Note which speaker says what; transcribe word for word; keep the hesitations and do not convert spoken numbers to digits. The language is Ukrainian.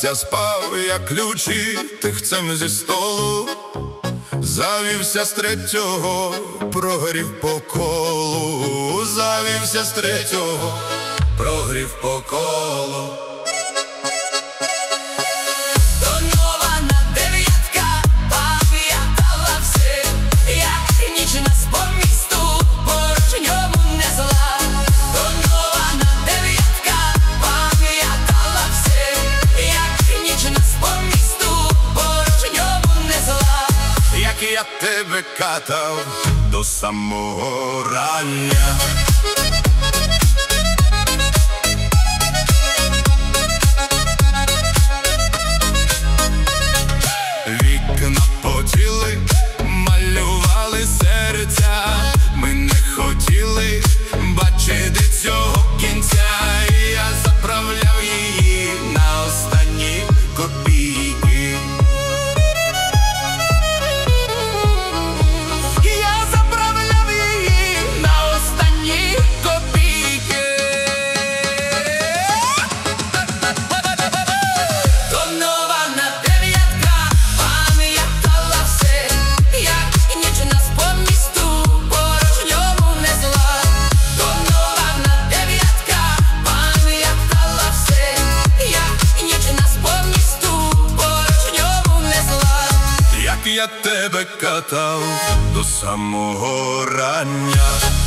Speaker 1: Костя спав, як ключі, тихцем зі столу. Завівся з третього, прогрів по колу. Завівся з третього, прогрів по колу. Я тебе катав до самого рання. Вікна потіли, малювали серця. Ми не хотіли бачити цього кінця. І я заправляв її на останні копійки. Я тебе катав до самого рання.